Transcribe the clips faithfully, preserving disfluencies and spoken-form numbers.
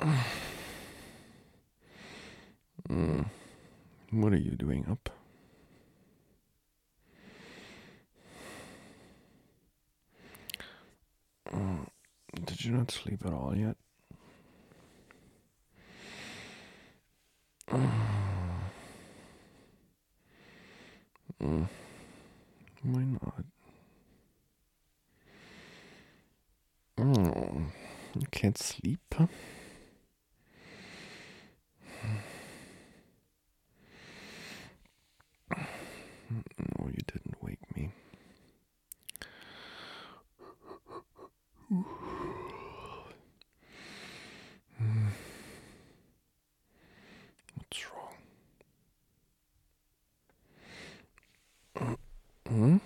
Mm. What are you doing up? Mm. Did you not sleep at all yet? Mm. Mm. Why not? Mm. You can't sleep, huh? No, you didn't wake me. Mm. What's wrong? Mm?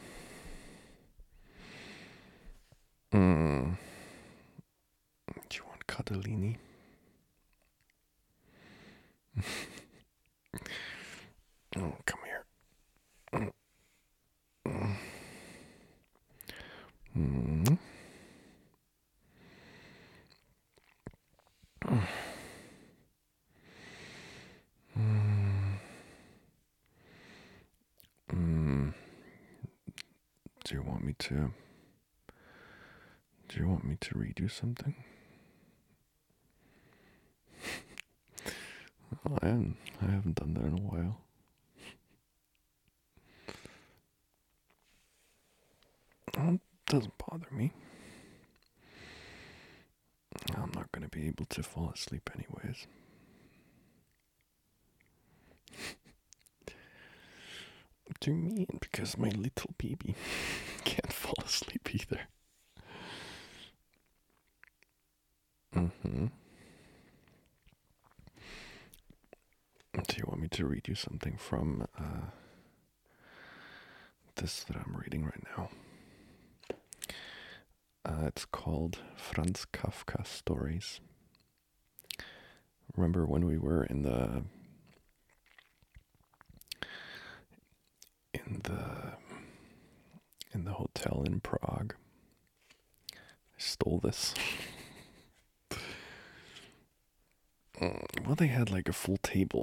Mm. Do you want Cadellini? Oh, come here. Mm. Mm. Mm. Mm. Mm. Do you want me to? Do you want me to read you something? Oh, I haven't, I haven't done that in a while. Oh, it doesn't bother me. I'm not going to be able to fall asleep anyways. What do you mean? Because my little baby can't fall asleep either. Mm-hmm. Do you want me to read you something from uh, this that I'm reading right now? Uh, it's called Franz Kafka Stories. Remember when we were in the in the in the hotel in Prague? I stole this. Mm, well, they had like a full table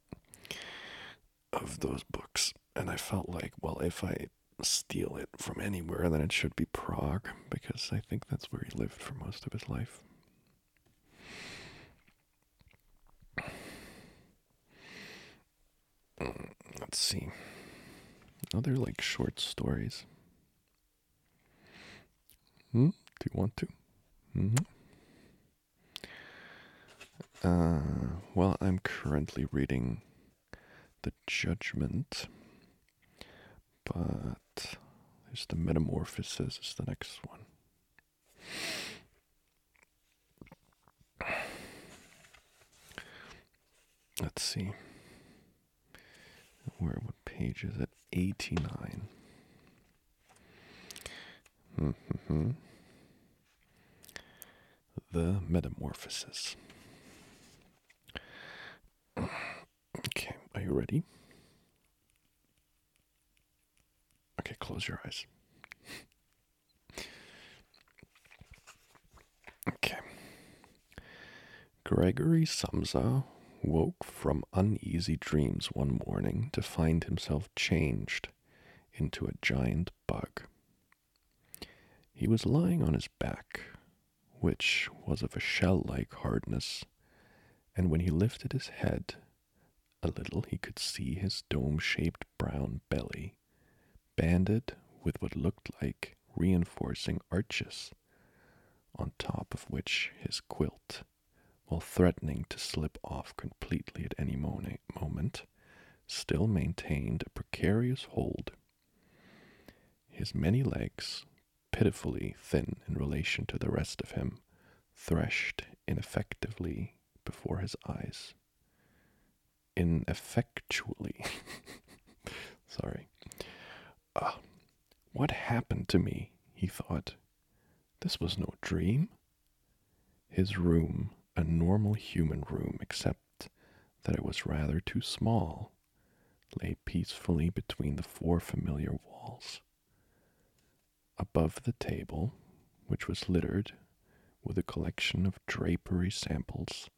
of those books, and I felt like, well, if I steal it from anywhere, then it should be Prague, because I think that's where he lived for most of his life. Mm, let's see. Oh, they're like short stories. Hmm? Do you want to? Mm-hmm. Uh, well, I'm currently reading The Judgment, but there's the Metamorphosis is the next one. Let's see. Where, what page is it? eighty-nine. Mm-hmm. The Metamorphosis. Okay, are you ready? Okay, close your eyes. Okay. Gregory Samsa woke from uneasy dreams one morning to find himself changed into a giant bug. He was lying on his back, which was of a shell-like hardness, and when he lifted his head a little he could see his dome-shaped brown belly, banded with what looked like reinforcing arches, on top of which his quilt, while threatening to slip off completely at any moment, still maintained a precarious hold. His many legs, pitifully thin in relation to the rest of him, threshed ineffectively before his eyes. Ineffectually. Sorry. Ah, uh, what happened to me? He thought. This was no dream. His room, a normal human room, except that it was rather too small, lay peacefully between the four familiar walls. Above the table, which was littered with a collection of drapery samples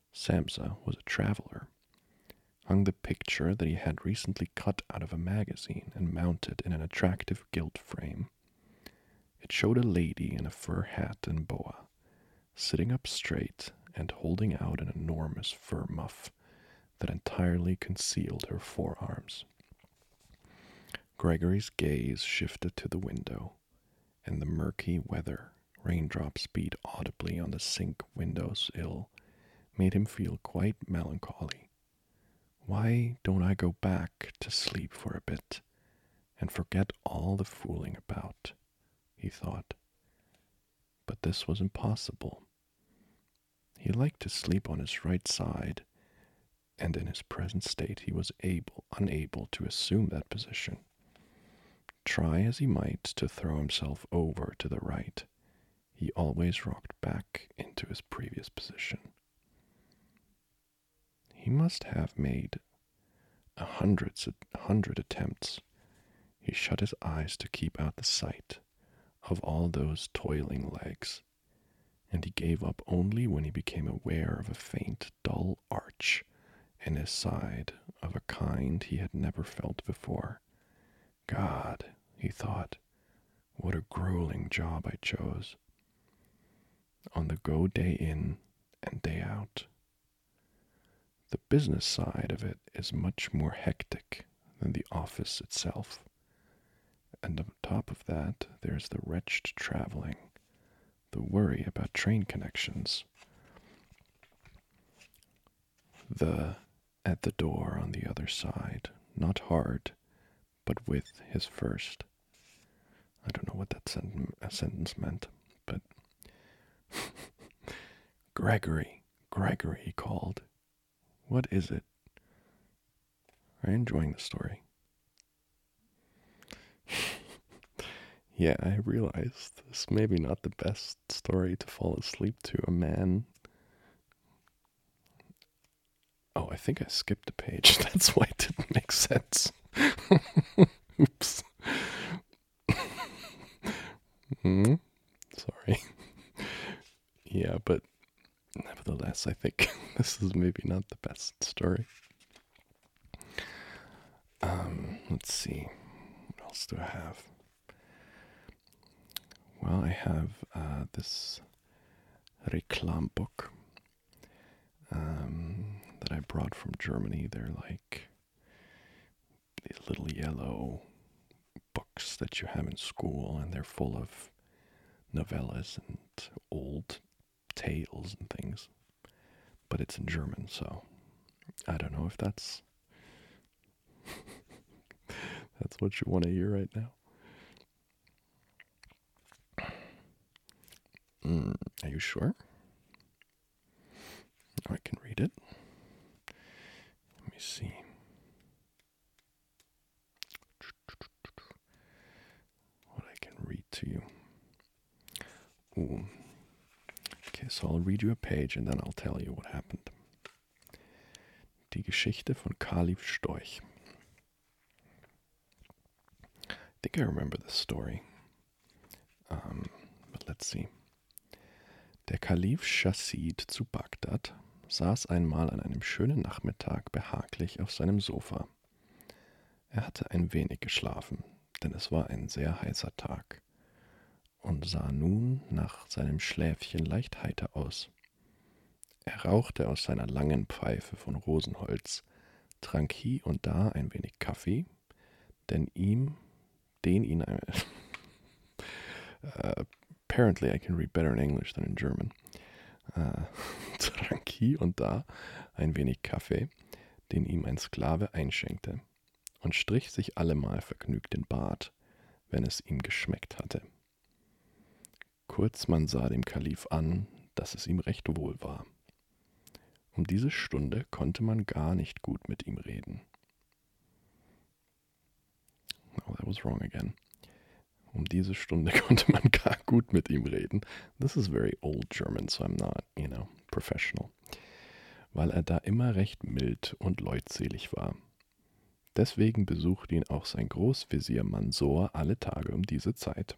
Samsa was a traveler, hung the picture that he had recently cut out of a magazine and mounted in an attractive gilt frame. It showed a lady in a fur hat and boa, sitting up straight and holding out an enormous fur muff that entirely concealed her forearms. Gregory's gaze shifted to the window, and the murky weather, raindrops beat audibly on the sink window sill, made him feel quite melancholy. Why don't I go back to sleep for a bit and forget all the fooling about? He thought. But this was impossible. He liked to sleep on his right side, and in his present state he was able, unable to assume that position. Try as he might to throw himself over to the right, he always rocked back into his previous position. He must have made a hundred, a hundred attempts. He shut his eyes to keep out the sight of all those toiling legs, and he gave up only when he became aware of a faint, dull arch in his side of a kind he had never felt before. God, he thought, what a grueling job I chose. On the go day in and day out. The business side of it is much more hectic than the office itself. And on top of that, there's the wretched traveling, the worry about train connections, the at the door on the other side, not hard, but with his first. I don't know what that sent- sentence meant, but Gregory, Gregory, he called. What is it? Are you enjoying the story? Yeah, I realized this may be not the best story to fall asleep to. A man. Oh, I think I skipped a page. That's why it didn't make sense. Oops. hmm? Sorry. Yeah, but nevertheless, I think this is maybe not the best story. Um, let's see. What else do I have? Well, I have uh, this Reklam book um, that I brought from Germany. They're like the little yellow books that you have in school, and they're full of novellas and old tales and things. But it's in German, so I don't know if that's that's what you want to hear right now. Mm, are you sure? I can read it. Let me see. What I can read to you. Ooh. Okay, so I'll read you a page and then I'll tell you what happened. Die Geschichte von Kalif Storch. I think I remember this story. Um, but let's see. Der Kalif Chassid zu Bagdad saß einmal an einem schönen Nachmittag behaglich auf seinem Sofa. Er hatte ein wenig geschlafen, denn es war ein sehr heißer Tag, und sah nun nach seinem Schläfchen leicht heiter aus. Er rauchte aus seiner langen Pfeife von Rosenholz, trank hie und da ein wenig Kaffee, denn ihm, den ihn ein uh, apparently I can read better in English than in German. Uh, trank hie und da ein wenig Kaffee, den ihm ein Sklave einschenkte, und strich sich allemal vergnügt den Bart, wenn es ihm geschmeckt hatte. Kurz man sah dem Kalif an, dass es ihm recht wohl war. Um diese Stunde konnte man gar nicht gut mit ihm reden. Oh, that was wrong again. Um diese Stunde konnte man gar gut mit ihm reden. This is very old German, so I'm not, you know, professional. Weil er da immer recht mild und leutselig war. Deswegen besuchte ihn auch sein Großvezier Mansor alle Tage um diese Zeit.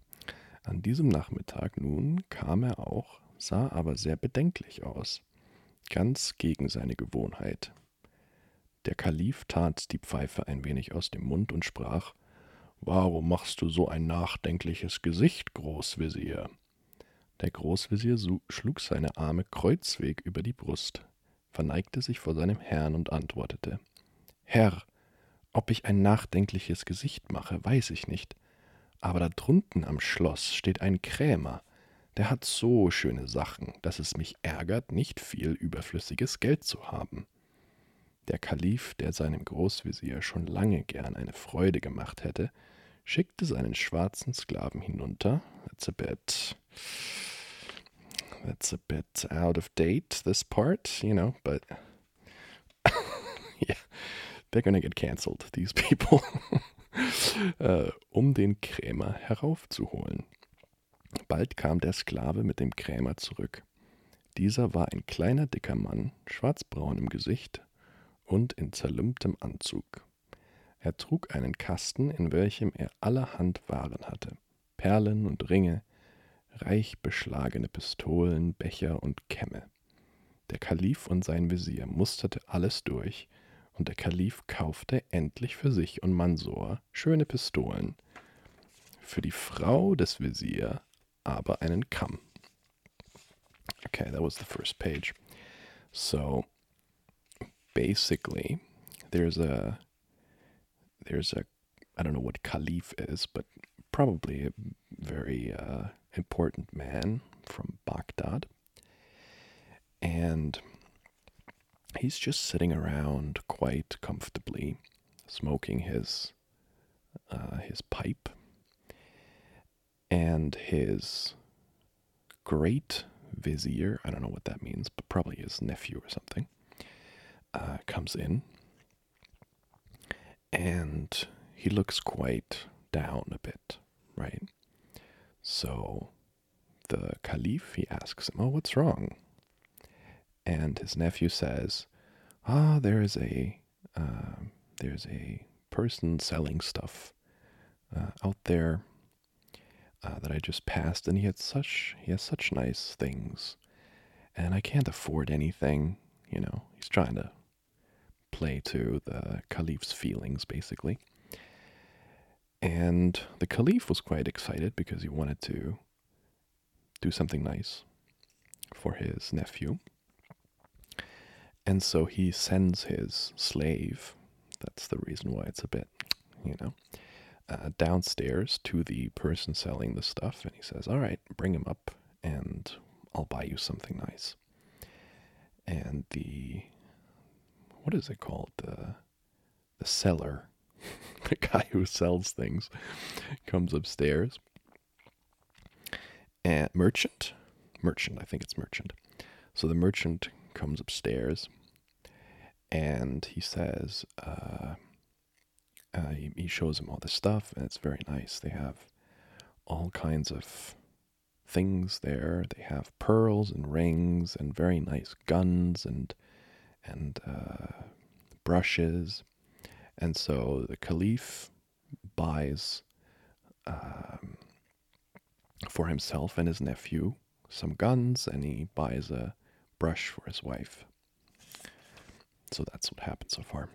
An diesem Nachmittag nun kam er auch, sah aber sehr bedenklich aus, ganz gegen seine Gewohnheit. Der Kalif tat die Pfeife ein wenig aus dem Mund und sprach: »Warum machst du so ein nachdenkliches Gesicht, Großvezier?« Der Großvezier schlug seine Arme kreuzweg über die Brust, verneigte sich vor seinem Herrn und antwortete: »Herr, ob ich ein nachdenkliches Gesicht mache, weiß ich nicht, aber da drunten am Schloss steht ein Krämer, der hat so schöne Sachen, dass es mich ärgert, nicht viel überflüssiges Geld zu haben.« Der Kalif, der seinem Großvezier schon lange gern eine Freude gemacht hätte, schickte seinen schwarzen Sklaven hinunter. That's a bit, that's a bit out of date, this part, you know, but yeah, they're gonna get cancelled, these people, uh, um den Krämer heraufzuholen. Bald kam der Sklave mit dem Krämer zurück. Dieser war ein kleiner, dicker Mann, schwarzbraun im Gesicht und in zerlumptem Anzug. Er trug einen Kasten, in welchem er allerhand Waren hatte: Perlen und Ringe, reich beschlagene Pistolen, Becher und Kämme. Der Kalif und sein Visier musterte alles durch, und der Kalif kaufte endlich für sich und Mansor schöne Pistolen, für die Frau des Visier aber einen Kamm. Okay, that was the first page. So, basically, there's a There's a, I don't know what Caliph is, but probably a very uh, important man from Baghdad. And he's just sitting around quite comfortably, smoking his uh, his pipe. And his great vizier, I don't know what that means, but probably his nephew or something, uh, comes in. And he looks quite down a bit, right? So the Caliph, he asks him, "Oh, what's wrong?" And his nephew says, "Ah, there is a uh, there's a person selling stuff uh, out there uh, that I just passed, and he had such he has such nice things, and I can't afford anything." You know, he's trying to play to the Caliph's feelings, basically. And the Caliph was quite excited because he wanted to do something nice for his nephew. And so he sends his slave, that's the reason why it's a bit, you know, uh, downstairs to the person selling the stuff, and he says, "All right, bring him up and I'll buy you something nice." And the What is it called? The the seller, the guy who sells things, comes upstairs. And merchant, merchant, I think it's merchant. So the merchant comes upstairs, and he says, uh, uh, he, he shows him all the stuff, and it's very nice. They have all kinds of things there. They have pearls and rings and very nice guns and and uh, brushes. And so the Caliph buys um, for himself and his nephew some guns, and he buys a brush for his wife. So that's what happened so far.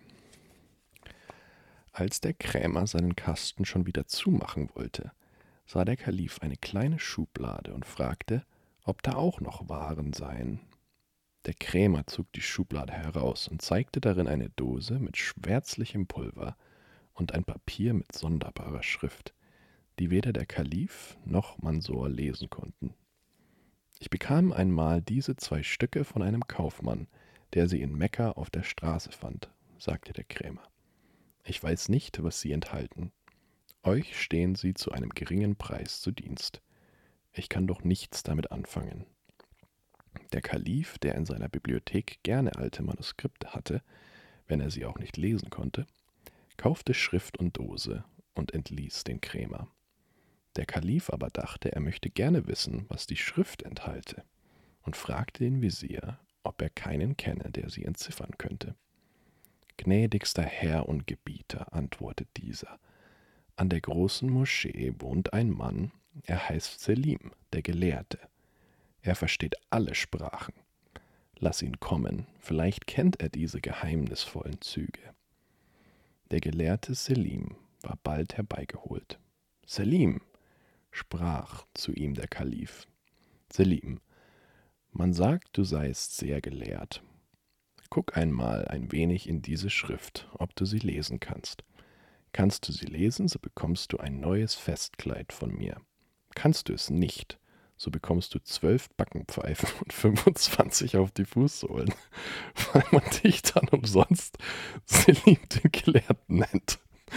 Als der Krämer seinen Kasten schon wieder zumachen wollte, sah der Kalif eine kleine Schublade und fragte, ob da auch noch Waren seien. Der Krämer zog die Schublade heraus und zeigte darin eine Dose mit schwärzlichem Pulver und ein Papier mit sonderbarer Schrift, die weder der Kalif noch Mansor lesen konnten. Ich bekam einmal diese zwei Stücke von einem Kaufmann, der sie in Mekka auf der Straße fand, sagte der Krämer. Ich weiß nicht, was sie enthalten. Euch stehen sie zu einem geringen Preis zu Dienst. Ich kann doch nichts damit anfangen. Der Kalif, der in seiner Bibliothek gerne alte Manuskripte hatte, wenn er sie auch nicht lesen konnte, kaufte Schrift und Dose und entließ den Krämer. Der Kalif aber dachte, er möchte gerne wissen, was die Schrift enthalte, und fragte den Visier, ob er keinen kenne, der sie entziffern könnte. »Gnädigster Herr und Gebieter«, antwortet dieser, »an der großen Moschee wohnt ein Mann, er heißt Selim, der Gelehrte. Er versteht alle Sprachen. Lass ihn kommen, vielleicht kennt er diese geheimnisvollen Züge. Der Gelehrte Selim war bald herbeigeholt. Selim, sprach zu ihm der Kalif. Selim, man sagt, du seist sehr gelehrt. Guck einmal ein wenig in diese Schrift, ob du sie lesen kannst. Kannst du sie lesen, so bekommst du ein neues Festkleid von mir. Kannst du es nicht, so bekommst du zwölf Backenpfeifen und fünfundzwanzig auf die Fußsohlen, weil man dich dann umsonst Selim den Gelehrten nennt.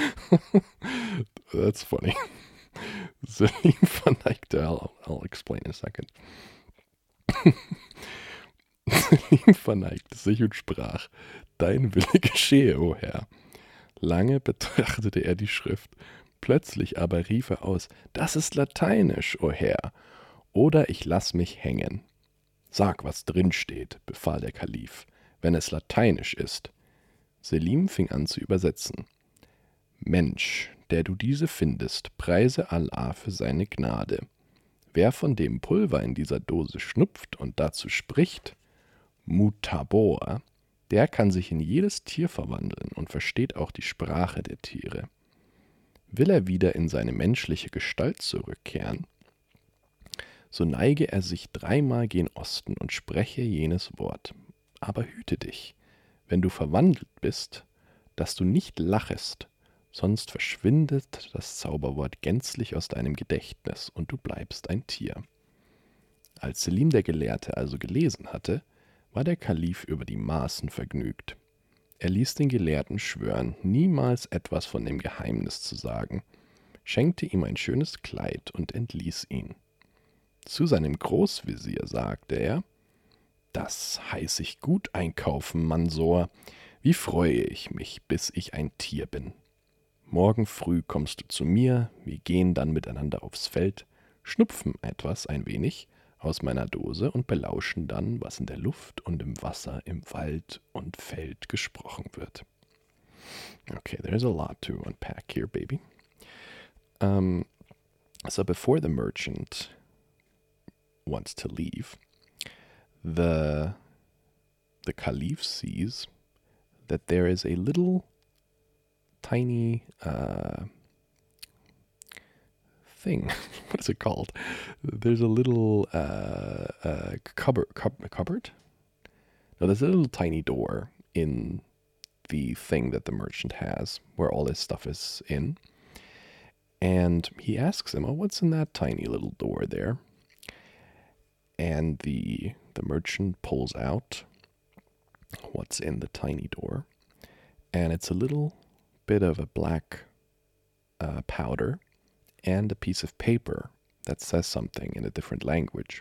That's funny. Selim verneigte, I'll, I'll explain in a second. Selim verneigte sich und sprach, dein Wille geschehe, o Herr. Lange betrachtete er die Schrift, plötzlich aber rief er aus, das ist Lateinisch, o Herr, oder ich lass mich hängen. Sag, was drin steht, befahl der Kalif, wenn es Lateinisch ist. Selim fing an zu übersetzen. Mensch, der du diese findest, preise Allah für seine Gnade. Wer von dem Pulver in dieser Dose schnupft und dazu spricht, Mutabor, der kann sich in jedes Tier verwandeln und versteht auch die Sprache der Tiere. Will er wieder in seine menschliche Gestalt zurückkehren, so neige er sich dreimal gen Osten und spreche jenes Wort. Aber hüte dich, wenn du verwandelt bist, dass du nicht lachest, sonst verschwindet das Zauberwort gänzlich aus deinem Gedächtnis und du bleibst ein Tier. Als Selim der Gelehrte also gelesen hatte, war der Kalif über die Maßen vergnügt. Er ließ den Gelehrten schwören, niemals etwas von dem Geheimnis zu sagen, schenkte ihm ein schönes Kleid und entließ ihn. Zu seinem Großvezier sagte er, das heiß ich gut einkaufen, Mansor, wie freue ich mich, bis ich ein Tier bin. Morgen früh kommst du zu mir, wir gehen dann miteinander aufs Feld, schnupfen etwas ein wenig aus meiner Dose und belauschen dann, was in der Luft und im Wasser, im Wald und Feld gesprochen wird. Okay, there's a lot to unpack here, baby. Um, so before the merchant wants to leave, the the Caliph sees that there is a little tiny uh, thing. What is it called? There's a little uh, uh, cupboard, cub- cupboard? No, there's a little tiny door in the thing that the merchant has where all his stuff is in. And he asks him, oh, what's in that tiny little door there? And the the merchant pulls out what's in the tiny door. And it's a little bit of a black uh, powder and a piece of paper that says something in a different language.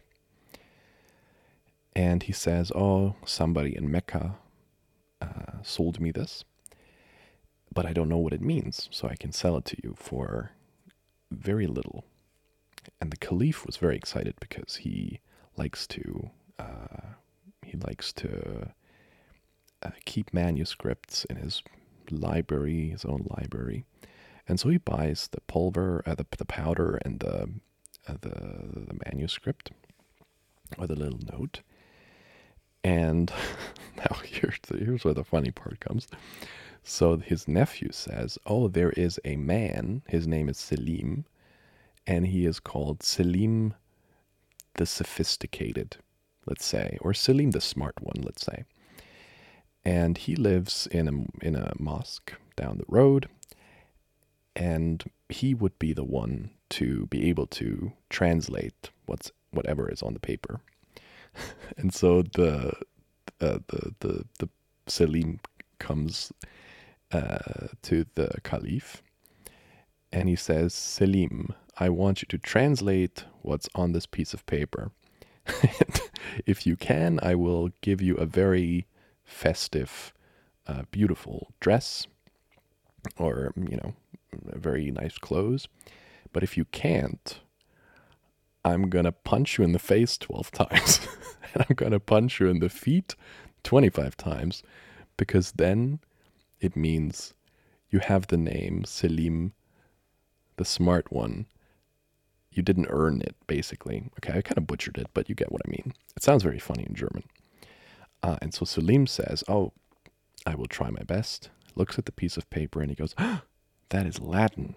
And he says, oh, somebody in Mecca uh, sold me this, but I don't know what it means, so I can sell it to you for very little. And the Caliph was very excited because he likes to uh, he likes to uh, keep manuscripts in his library, his own library. And so he buys the pulver, uh, the the powder, and the uh, the the manuscript or the little note. And now here's the, here's where the funny part comes. So his nephew says, "Oh, there is a man. His name is Selim, and he is called Selim the Sophisticated, let's say, or Selim the Smart One, let's say. And he lives in a in a mosque down the road." And he would be the one to be able to translate what's whatever is on the paper. And so the uh, the the the Selim comes uh, to the Caliph, and he says, "Selim, I want you to translate what's on this piece of paper. And if you can, I will give you a very festive, uh, beautiful dress, or you know." very nice clothes. But if you can't, I'm gonna punch you in the face twelve times. And I'm gonna punch you in the feet twenty-five times, because then it means you have the name Selim the Smart One. You didn't earn it, basically. Okay, I kind of butchered it, but you get what I mean. It sounds very funny in German. Uh, and so Selim says, oh, I will try my best, looks at the piece of paper, and he goes, oh, that is Latin.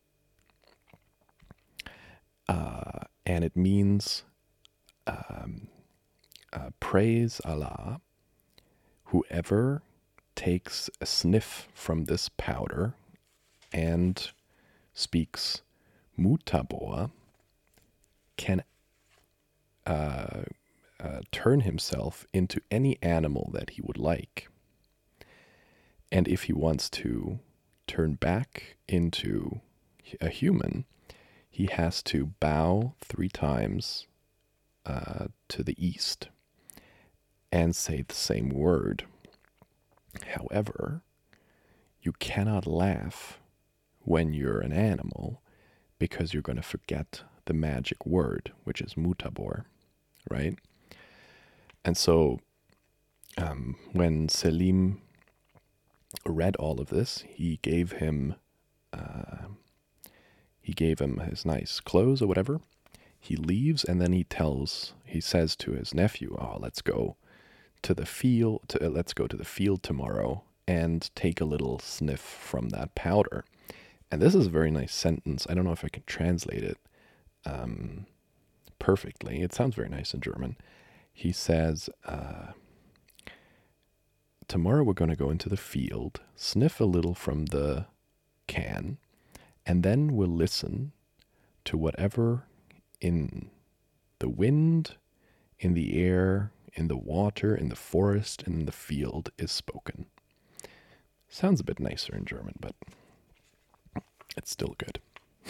Uh, and it means um, uh, praise Allah, whoever takes a sniff from this powder and speaks mutabor can uh, uh, turn himself into any animal that he would like. And if he wants to turn back into a human, he has to bow three times uh, to the east and say the same word. However, you cannot laugh when you're an animal because you're going to forget the magic word, which is mutabor, right? And so um, when Selim read all of this, he gave him uh, he gave him his nice clothes or whatever. He leaves, and then he tells, he says to his nephew, "Oh, let's go to the field. To, uh, let's go to the field tomorrow and take a little sniff from that powder." And this is a very nice sentence. I don't know if I can translate it um, perfectly. It sounds very nice in German. He says, uh, tomorrow we're going to go into the field, sniff a little from the can, and then we'll listen to whatever in the wind, in the air, in the water, in the forest, and in the field is spoken. Sounds a bit nicer in German, but it's still good.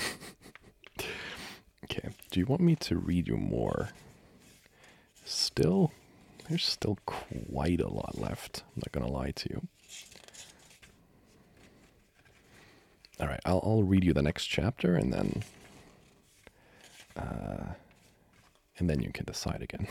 Okay, do you want me to read you more? Still, there's still quite a lot left. I'm not going to lie to you. All right, I'll, I'll read you the next chapter, and then uh, and then you can decide again.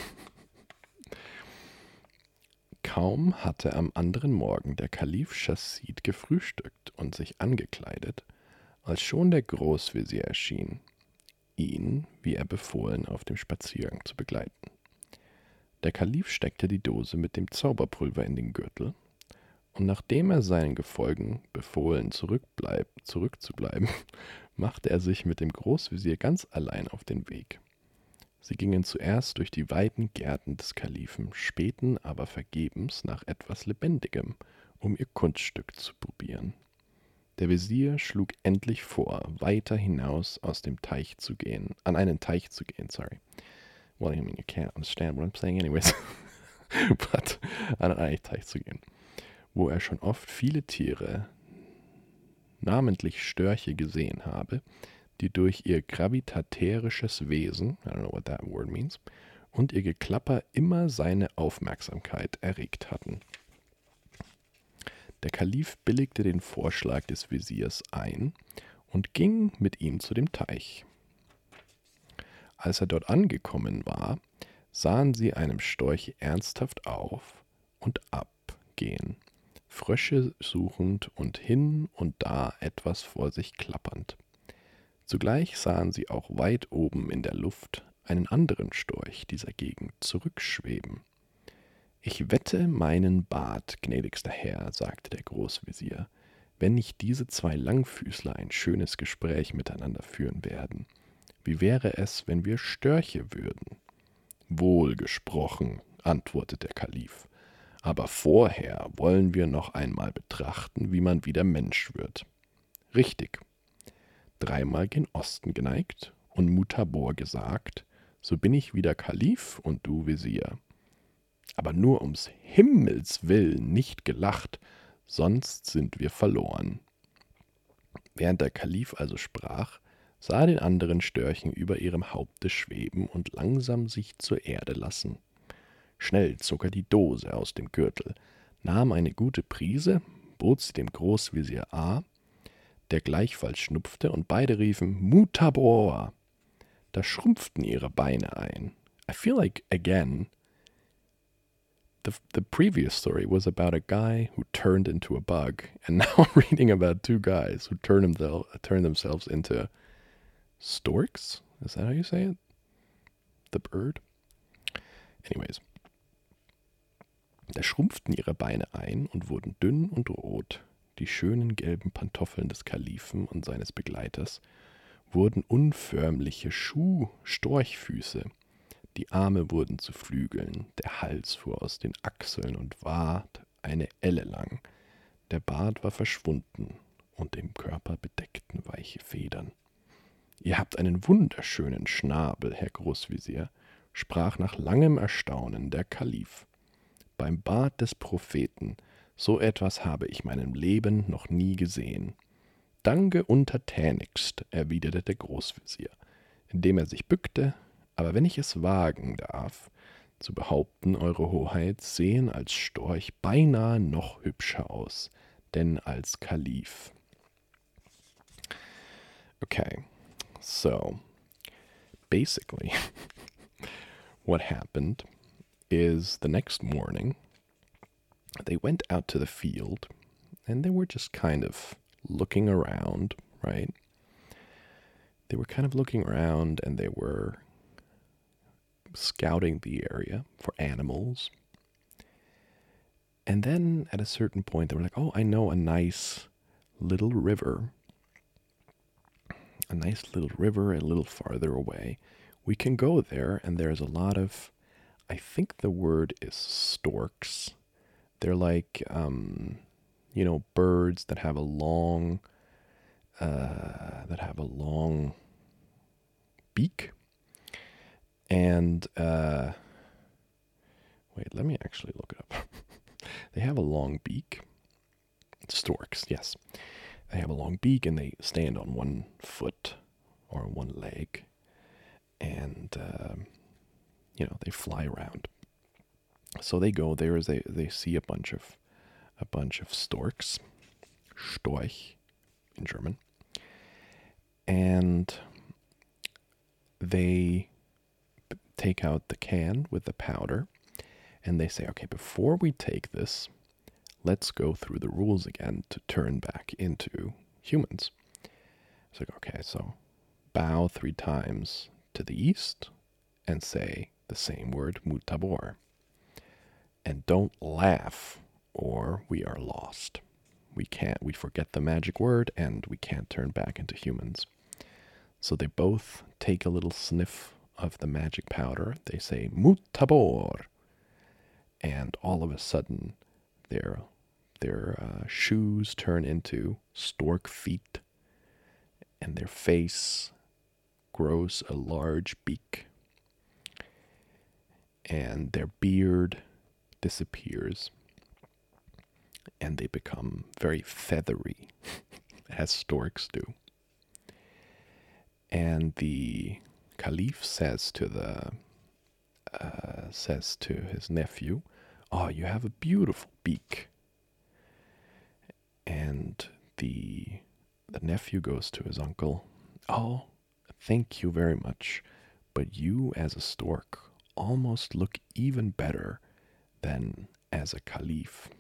Kaum hatte am anderen Morgen der Kalif Chasid gefrühstückt und sich angekleidet, als schon der Großvezier erschien, ihn, wie er befohlen, auf dem Spaziergang zu begleiten. Der Kalif steckte die Dose mit dem Zauberpulver in den Gürtel, und nachdem er seinen Gefolgen befohlen, zurückbleib, zurückzubleiben, machte er sich mit dem Großvezier ganz allein auf den Weg. Sie gingen zuerst durch die weiten Gärten des Kalifen, spähten aber vergebens nach etwas Lebendigem, um ihr Kunststück zu probieren. Der Wesir schlug endlich vor, weiter hinaus aus dem Teich zu gehen, an einen Teich zu gehen, sorry. Well, I mean, you can't understand what I'm saying anyways. But an einen Teich zu gehen, wo er schon oft viele Tiere, namentlich Störche, gesehen habe, die durch ihr gravitatärisches Wesen, I don't know what that word means, und ihr Geklapper immer seine Aufmerksamkeit erregt hatten. Der Kalif billigte den Vorschlag des Wesirs ein und ging mit ihm zu dem Teich. Als er dort angekommen war, sahen sie einem Storch ernsthaft auf und abgehen, Frösche suchend und hin und da etwas vor sich klappernd. Zugleich sahen sie auch weit oben in der Luft einen anderen Storch dieser Gegend zurückschweben. »Ich wette meinen Bart, gnädigster Herr«, sagte der Großvezier, »wenn nicht diese zwei Langfüßler ein schönes Gespräch miteinander führen werden. Wie wäre es, wenn wir Störche würden?« »Wohl gesprochen«, antwortete der Kalif, »aber vorher wollen wir noch einmal betrachten, wie man wieder Mensch wird.« »Richtig. Dreimal gen Osten geneigt und Mutabor gesagt, so bin ich wieder Kalif und du Wesir. Aber nur ums Himmels willen nicht gelacht, sonst sind wir verloren.« Während der Kalif also sprach, sah er den anderen Störchen über ihrem Haupte schweben und langsam sich zur Erde lassen. Schnell zog er die Dose aus dem Gürtel, nahm eine gute Prise, bot sie dem Großvezier A., der gleichfalls schnupfte, und beide riefen »Mutabor«. Da schrumpften ihre Beine ein. I feel like, again, the, the previous story was about a guy who turned into a bug, and now I'm reading about two guys who turn, themsel- turn themselves into storks? Is that how you say it? The bird? Anyways. Da schrumpften ihre Beine ein und wurden dünn und rot. Die schönen gelben Pantoffeln des Kalifen und seines Begleiters wurden unförmliche Schuh-Storchfüße. Die Arme wurden zu Flügeln, der Hals fuhr aus den Achseln und ward eine Elle lang. Der Bart war verschwunden und den Körper bedeckten weiche Federn. »Ihr habt einen wunderschönen Schnabel, Herr Großvezier«, sprach nach langem Erstaunen der Kalif. »Beim Bart des Propheten, so etwas habe ich meinem Leben noch nie gesehen.« »Danke untertänigst«, erwiderte der Großvezier, indem er sich bückte, »aber wenn ich es wagen darf, zu behaupten, Eure Hoheit sehen als Storch beinahe noch hübscher aus, denn als Kalif.« Okay, so basically what happened is the next morning they went out to the field and they were just kind of looking around, right? They were kind of looking around and they were scouting the area for animals. And then at a certain point they were like, oh, I know a nice little river. A nice little river a little farther away. We can go there, and there's a lot of, I think the word is storks. They're like, um, you know, birds that have a long, uh, that have a long beak. And, uh, wait, let me actually look it up. They have a long beak. Storks, yes. They have a long beak and they stand on one foot or one leg. And, uh, you know, they fly around. So they go there as they, they see a bunch of a bunch of storks, Storch in German, and they take out the can with the powder, and they say, okay, before we take this, let's go through the rules again to turn back into humans. It's like, okay, so bow three times to the east and say the same word, mutabor. And don't laugh or we are lost. We can't, we forget the magic word and we can't turn back into humans. So they both take a little sniff of the magic powder. They say mutabor. And all of a sudden, their, their uh, shoes turn into stork feet. And their face grows a large beak. And their beard disappears. And they become very feathery, as storks do. And the Caliph says to the uh, says to his nephew, "Oh, you have a beautiful beak." And the the nephew goes to his uncle, "Oh, thank you very much, but you as a stork almost look even better than as a Caliph."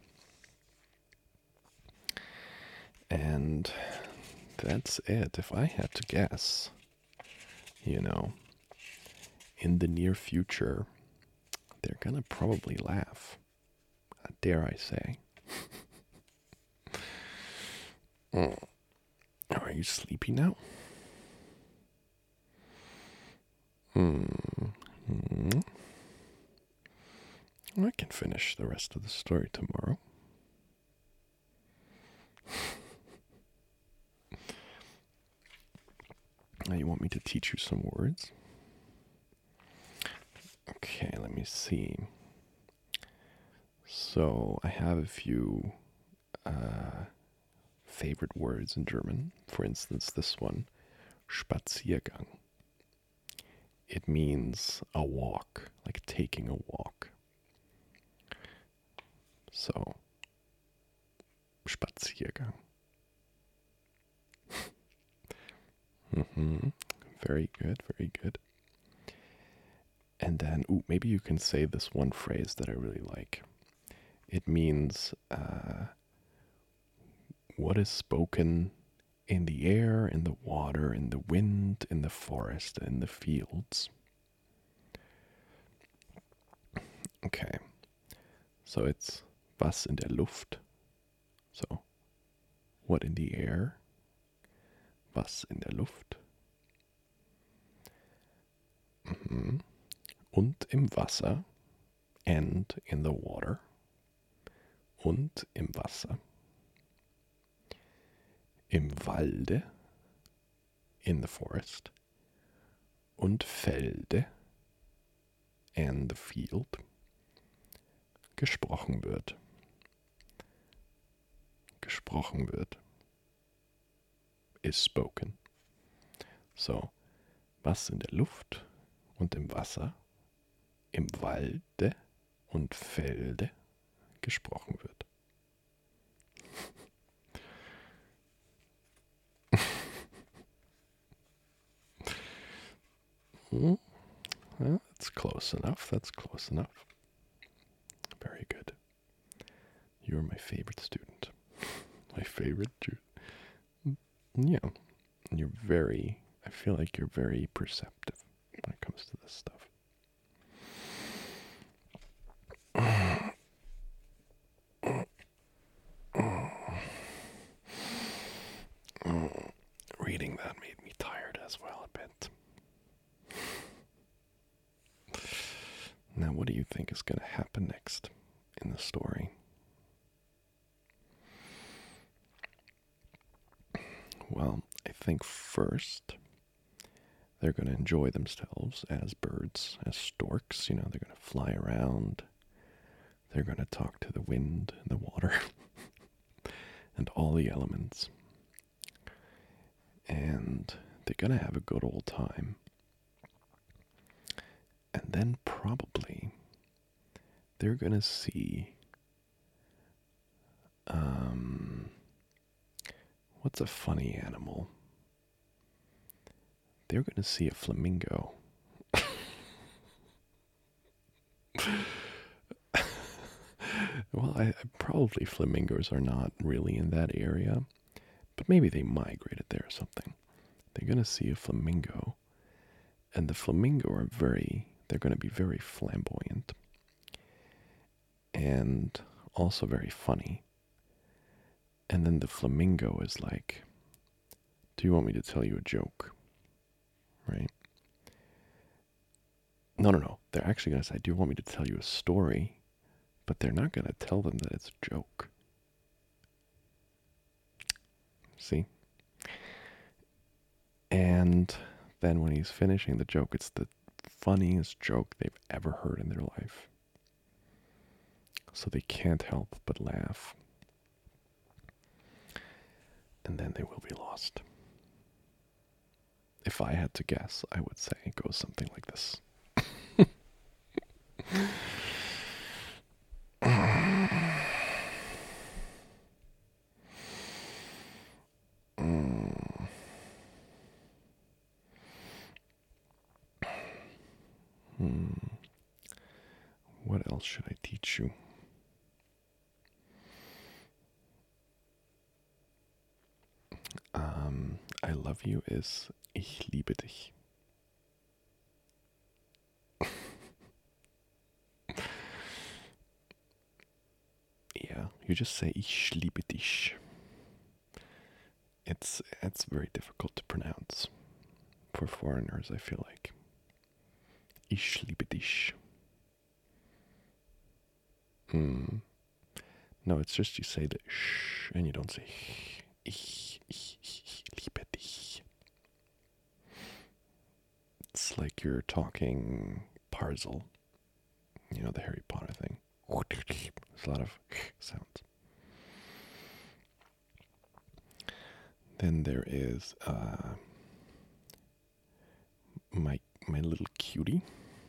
And that's it. If I had to guess, you know, in the near future, they're gonna probably laugh. Dare I say. Oh. Are you sleepy now? Hmm. hmm. I can finish the rest of the story tomorrow. Now you want me to teach you some words? Okay, let me see. So I have a few uh, favorite words in German. For instance, this one, Spaziergang. It means a walk, like taking a walk. So, Spaziergang. mm-hmm. Very good, very good. And then, ooh, maybe you can say this one phrase that I really like. It means uh, what is spoken in the air, in the water, in the wind, in the forest, in the fields. Okay, so So it's was in der Luft. So what in the air? Was in der Luft? Mhm. Und im Wasser. And in the water. Und im Wasser. Im Walde. In the forest. Und Felde. And the field. Gesprochen wird. Gesprochen wird. Is spoken. So, was in der Luft und im Wasser, im Walde und Felde gesprochen wird. Hmm? Well, that's close enough. That's close enough. Very good. You're my favorite student. My favorite student. Yeah. You're very, I feel like you're very perceptive when it comes to this stuff. Reading that made me tired as well a bit. Now, what do you think is going to happen next in the story? Well, I think first they're going to enjoy themselves as birds, as storks. You know, they're going to fly around. They're going to talk to the wind and the water and all the elements. And they're going to have a good old time. And then probably they're going to see, um, what's a funny animal? They're going to see a flamingo. Well, I, probably flamingos are not really in that area, but maybe they migrated there or something. They're going to see a flamingo, and the flamingo are very, they're going to be very flamboyant, and also very funny. And then the flamingo is like, do you want me to tell you a joke? Right? No, no, no. They're actually going to say, do you want me to tell you a story? But they're not going to tell them that it's a joke. See? And then when he's finishing the joke, it's the funniest joke they've ever heard in their life. So they can't help but laugh. And then they will be lost. If I had to guess, I would say it goes something like this. Hmm. What else should I teach you? Um, I love you is ich liebe dich. Yeah, you just say ich liebe dich. It's it's very difficult to pronounce for foreigners, I feel like. Ich liebe dich. Hmm. No, it's just you say the sh and you don't say ich, ich, ich liebe dich. It's like you're talking Parzel. You know, the Harry Potter thing. There's a lot of sounds. Then there is uh, my my little cutie.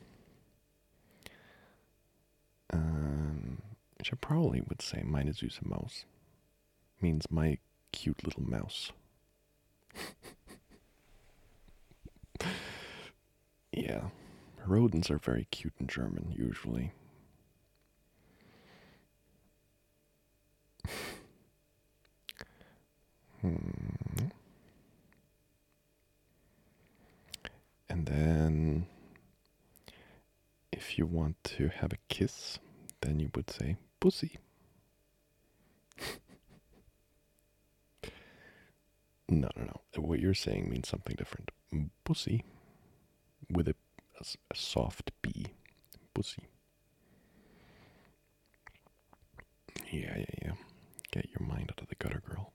Um, which I probably would say meine süße Maus. Means my cute little mouse. Yeah, rodents are very cute in German, usually. Hmm. And then if you want to have a kiss, then you would say Pussy. No, no, no. What you're saying means something different. Pussy. With a, a, a soft B. Pussy. Yeah, yeah, yeah. Get your mind out of the gutter, girl.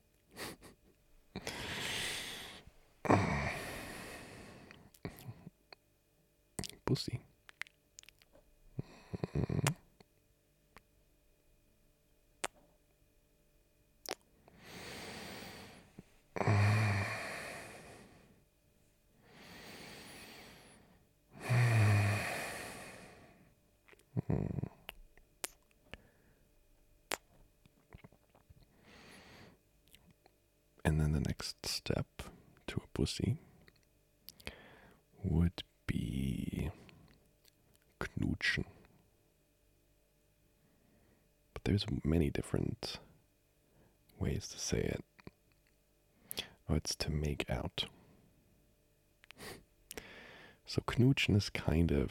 Pussy. Mm. And then the next step to a pussy would be knutschen. But there's many different ways to say it. Oh, it's to make out. So knutschen is kind of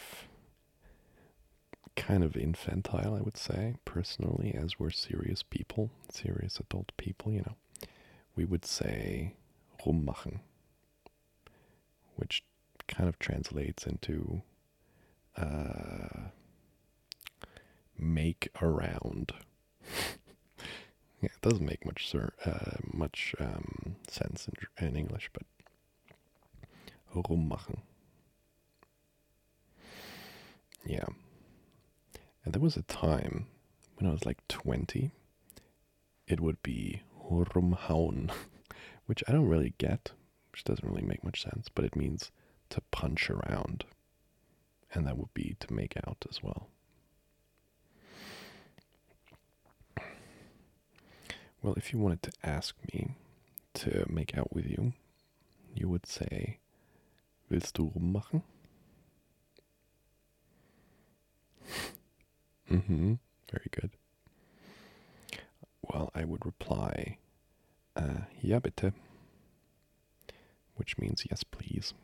kind of infantile, I would say, personally, as we're serious people, serious adult people, you know. We would say rummachen, which kind of translates into uh, make around. Yeah, it doesn't make much sir, uh, much um, sense in, in English, but rummachen. Yeah. And there was a time when I was like twenty, it would be rumhauen, which I don't really get, which doesn't really make much sense, but it means to punch around. And that would be to make out as well. Well, if you wanted to ask me to make out with you, you would say, willst du rummachen? Mm-hmm. Very good. Well, I would reply, uh, ja bitte, which means yes, please.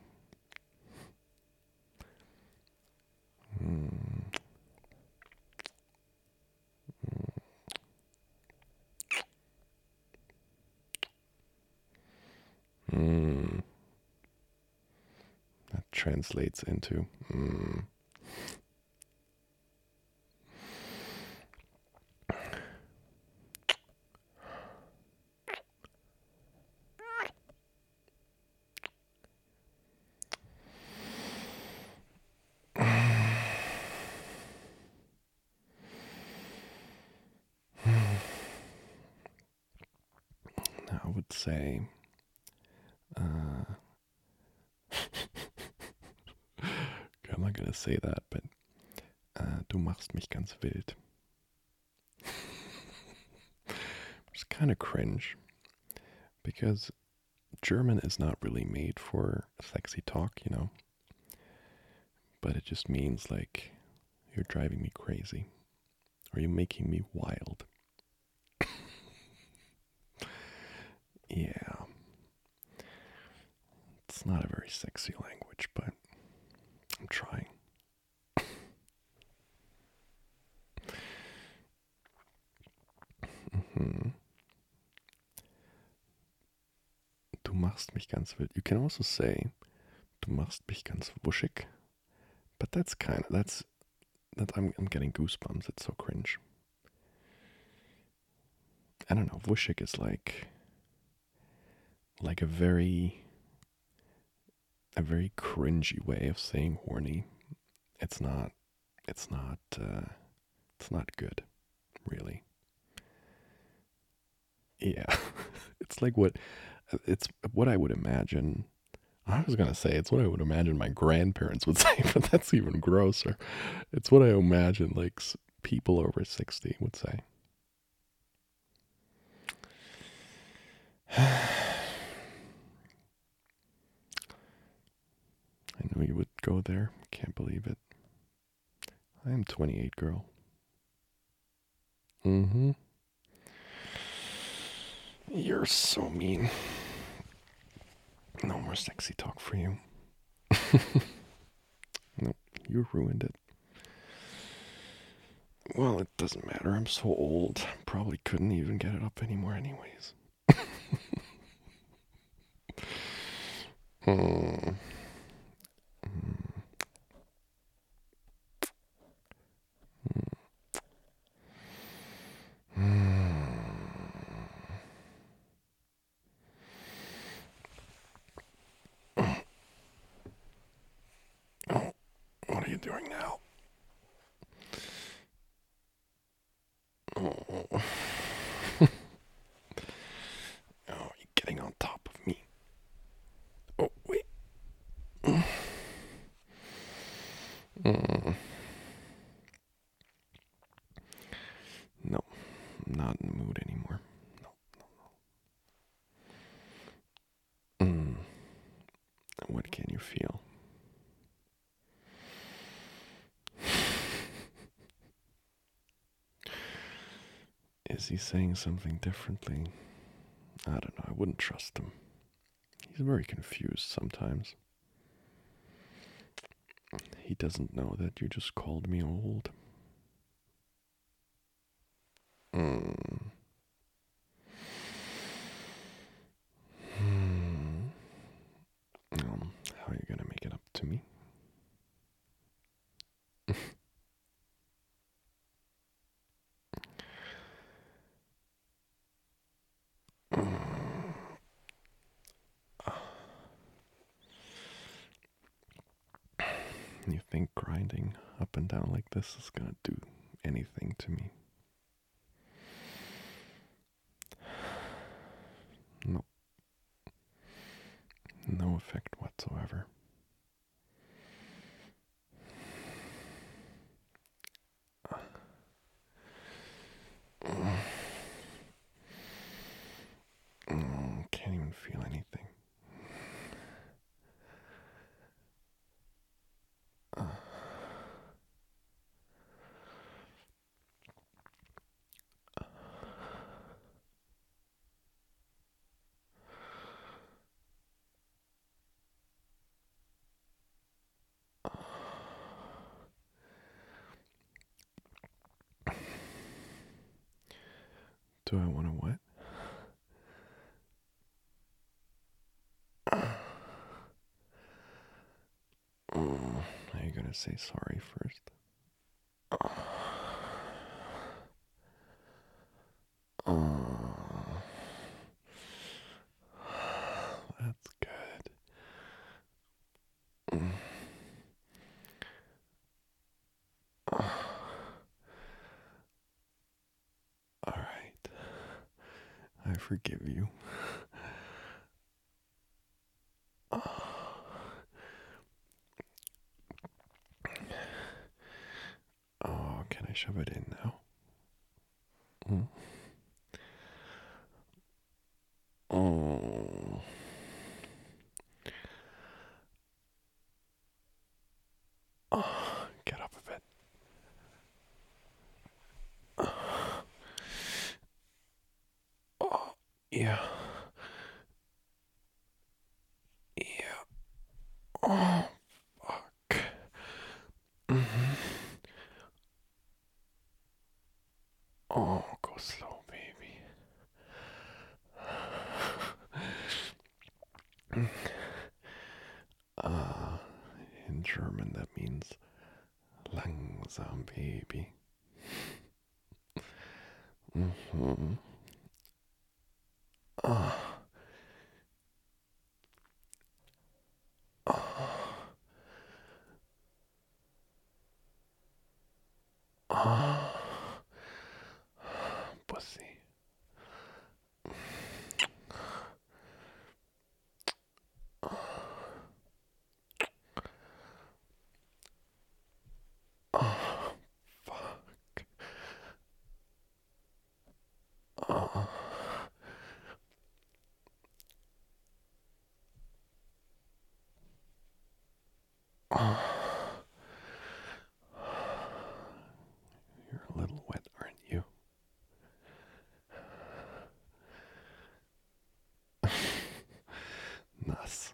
Mm. Mm. That translates into mm. I would say, uh, I'm not gonna say that, but uh, du machst mich ganz wild. It's kind of cringe, because German is not really made for sexy talk, you know, but it just means like, you're driving me crazy, or you're making me wild. Yeah. It's not a very sexy language, but I'm trying. Mm-hmm. Du machst mich ganz wild. You can also say, du machst mich ganz wuschig, but that's kind of, that's, that I'm, I'm getting goosebumps. It's so cringe. I don't know. Wuschig is like, like a very, a very cringy way of saying horny. It's not, it's not, uh, it's not good, really. Yeah. It's like what, it's what I would imagine. I was gonna say it's what I would imagine my grandparents would say, but that's even grosser. It's what I imagine like people over sixty would say. I knew you would go there. Can't believe it. I am twenty-eight, girl. Mm-hmm. You're so mean. No more sexy talk for you. Nope, you ruined it. Well, it doesn't matter. I'm so old. Probably couldn't even get it up anymore, anyways. Hmm. Oh, what are you doing now? Oh, oh, you're getting on top of me. Oh, wait. Mm. No, I'm not in the mood anymore. No, no, no. Mm. What can you feel? Is he saying something differently? I don't know. I wouldn't trust him. He's very confused sometimes. He doesn't know that you just called me old. Mm. Hmm. Um, how are you gonna make it up to me? You think grinding up and down like this is gonna do anything to me? No. No effect whatsoever. Mm, can't even feel anything. Uh, do I want to what? Mm, are you gonna say sorry first? Oh, that's good. Mm. All right, I forgive you. Oh, can I shove it in now? Mm. Oh. Oh, get up a bit. Oh, yeah. Yeah. Oh, fuck. Mm-hmm. Oh, go slow, baby. Uh, in German, that means langsam, baby. Mm-hmm. Uh, uh, uh, pussy. Oh, fuck. Uh, uh. You're a little wet, aren't you? Nass.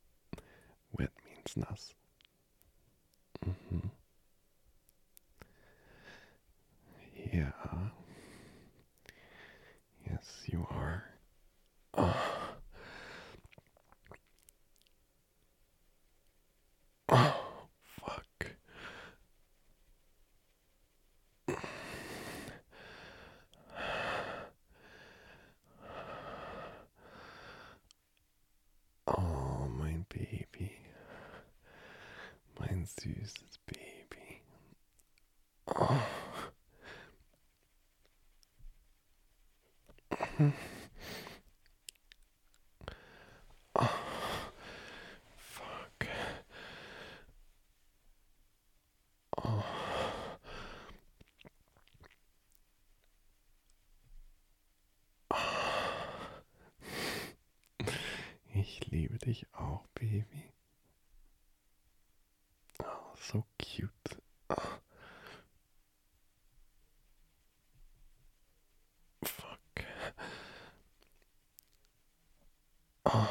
Wet means nass. Mm-hmm. süßes Baby. Oh. Oh. Fuck. Oh. Ich liebe dich auch, Baby. Oh, so cute. Oh. Fuck. Oh.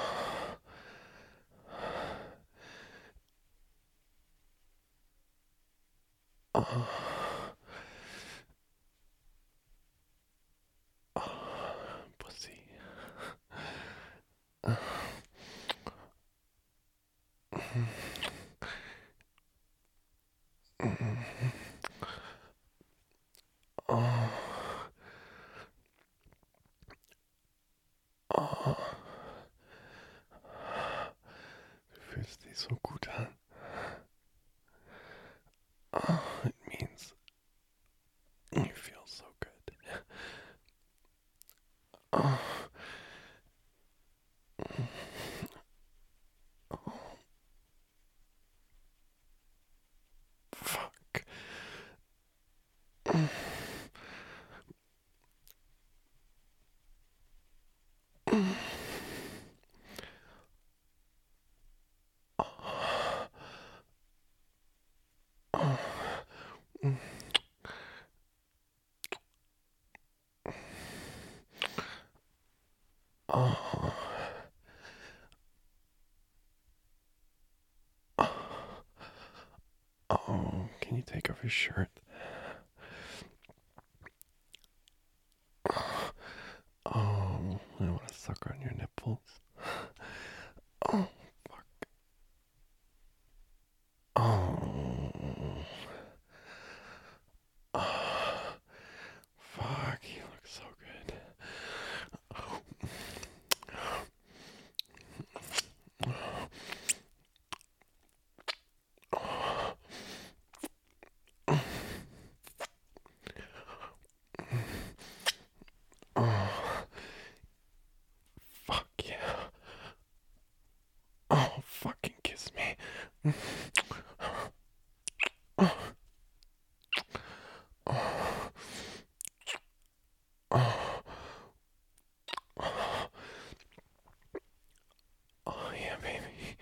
Oh. Oh. Pussy. Oh. Oh. Oh. Du fühlst dich so gut an. Oh, it means you feel so good. Oh. Oh. Fuck. Oh. Oh. Oh, can you take off your shirt? Oh, I want to suck on your nipples. Oh, fuck. Oh. Oh. Fuck, you look so good. Oh. Oh. Fuck yeah. Oh, fucking kiss me. Oh. Oh. Oh. Oh, yeah, baby.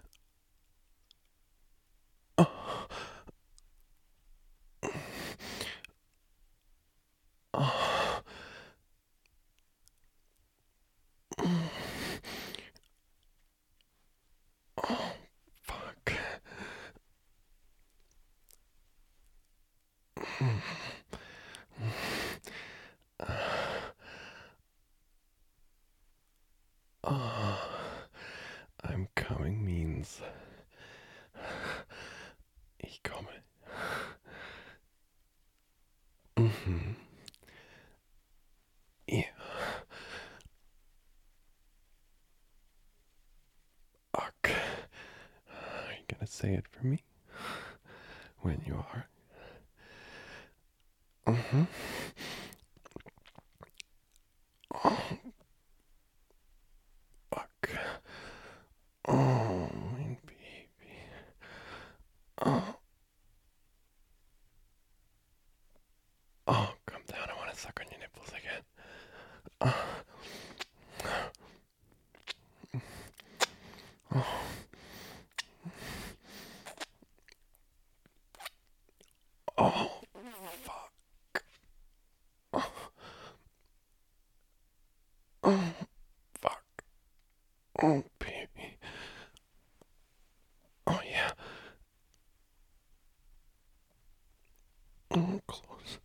Oh. Oh. Oh, fuck. Oh, I'm coming means ich komme. Mhm. Yeah. Fuck. Are you gonna say it for me? When you are. Mm-hmm. Oh, fuck. Oh, my baby. Oh. Oh, calm down. I want to suck on your nipples again. Oh. Oh. Oh, fuck. Oh. Oh, fuck. Oh, baby. Oh, yeah. Oh, close.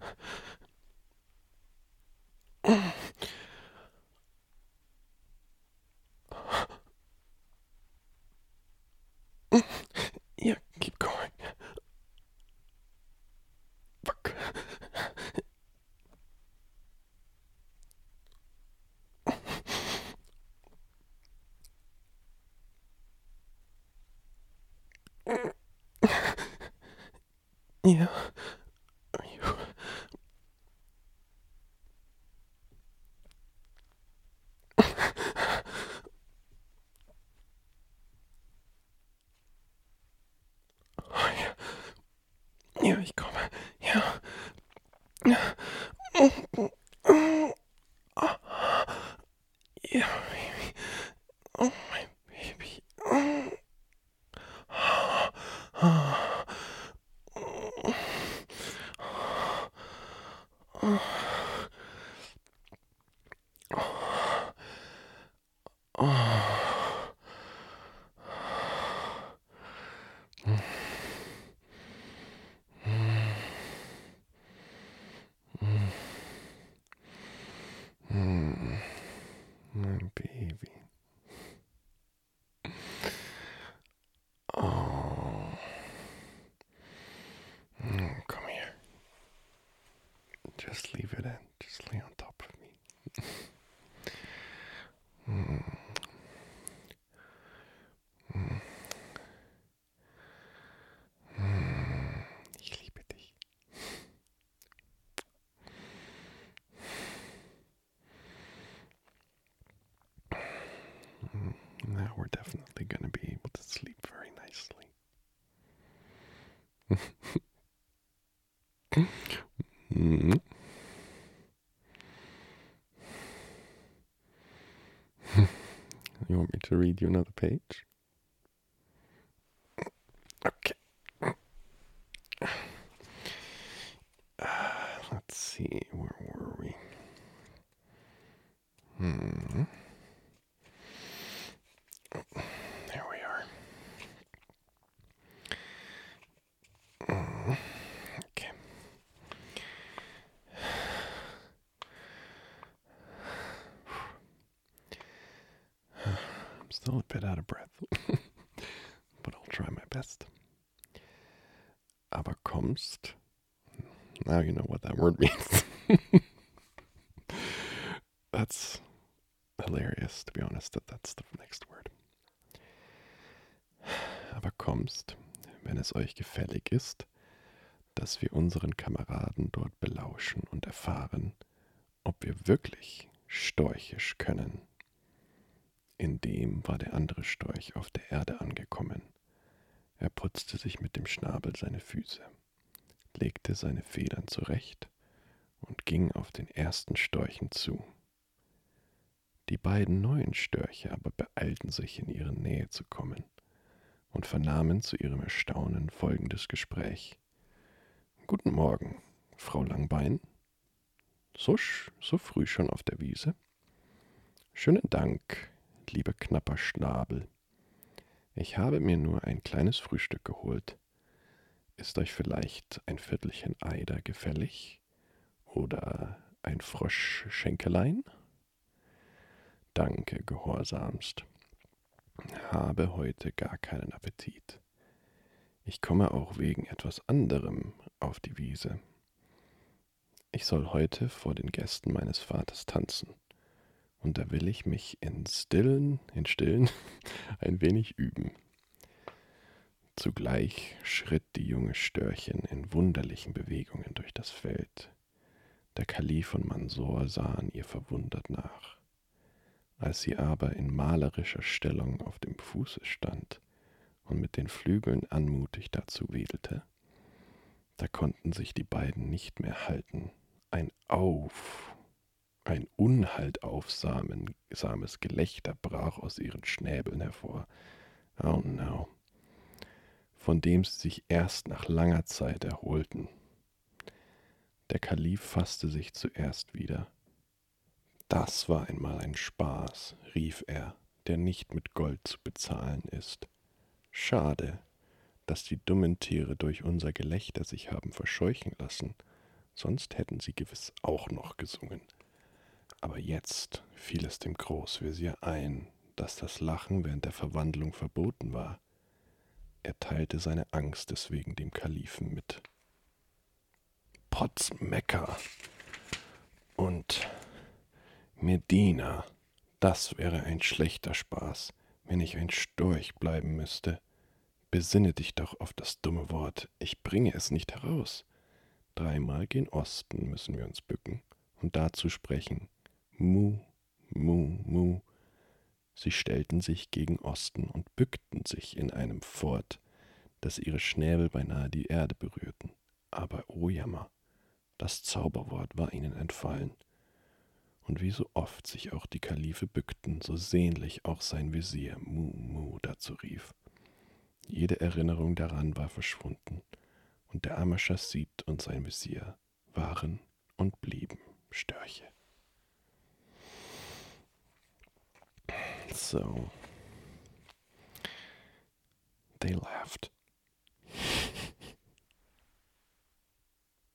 Oh. Yeah, keep going. Fuck. Ja. Ja, ich komme. Ja. Ja, Baby. Oh, mein Baby. Mein Baby. Oh. Come here. Just leave it in. Just lay on top of me. Mm. Mm. Mm. Ich liebe dich. Mm. Now we're definitely going to be able to sleep very nicely. Mm. You want me to read you another page? Okay. Uh, let's see, where were we? Hmm. There we are. Mm. Okay. I'm still a bit out of breath, but I'll try my best. Aber kommst. Now you know what that word means. That's hilarious, to be honest, that that's the next word. Aber kommst, wenn es euch gefällig ist, dass wir unseren Kameraden dort belauschen und erfahren, ob wir wirklich storchisch können. In dem war der andere Storch auf der Erde angekommen. Er putzte sich mit dem Schnabel seine Füße, legte seine Federn zurecht und ging auf den ersten Storchen zu. Die beiden neuen Störche aber beeilten sich, in ihre Nähe zu kommen und vernahmen zu ihrem Erstaunen folgendes Gespräch. »Guten Morgen, Frau Langbein. So, so früh schon auf der Wiese? Schönen Dank, lieber knapper Schnabel. Ich habe mir nur ein kleines Frühstück geholt. Ist euch vielleicht ein Viertelchen Eider gefällig? Oder ein Froschschenkelein? Danke, gehorsamst. Habe heute gar keinen Appetit. Ich komme auch wegen etwas anderem auf die Wiese. Ich soll heute vor den Gästen meines Vaters tanzen. Und da will ich mich in Stillen, in Stillen ein wenig üben. Zugleich schritt die junge Störchen in wunderlichen Bewegungen durch das Feld. Der Kalif von Mansor sahen ihr verwundert nach. Als sie aber in malerischer Stellung auf dem Fuße stand und mit den Flügeln anmutig dazu wedelte, da konnten sich die beiden nicht mehr halten. Ein Auf, ein unhaltaufsames Gelächter brach aus ihren Schnäbeln hervor. Oh no, von dem sie sich erst nach langer Zeit erholten. Der Kalif fasste sich zuerst wieder. Das war einmal ein Spaß, rief er, der nicht mit Gold zu bezahlen ist. Schade, dass die dummen Tiere durch unser Gelächter sich haben verscheuchen lassen, sonst hätten sie gewiss auch noch gesungen. Aber jetzt fiel es dem Großvezier ein, dass das Lachen während der Verwandlung verboten war. Er teilte seine Angst deswegen dem Kalifen mit. Potz Mekka und Medina, das wäre ein schlechter Spaß, wenn ich ein Storch bleiben müsste. Besinne dich doch auf das dumme Wort, ich bringe es nicht heraus. Dreimal gen Osten müssen wir uns bücken und dazu sprechen, Mu, Mu, Mu. Sie stellten sich gegen Osten und bückten sich in einem Fort, dass ihre Schnäbel beinahe die Erde berührten. Aber o Jammer, das Zauberwort war ihnen entfallen. Und wie so oft sich auch die Kalife bückten, so sehnlich auch sein Visier Mu, Mu dazu rief. Jede Erinnerung daran war verschwunden, und der arme Chassid und sein Visier waren und blieben Störche. So, they laughed.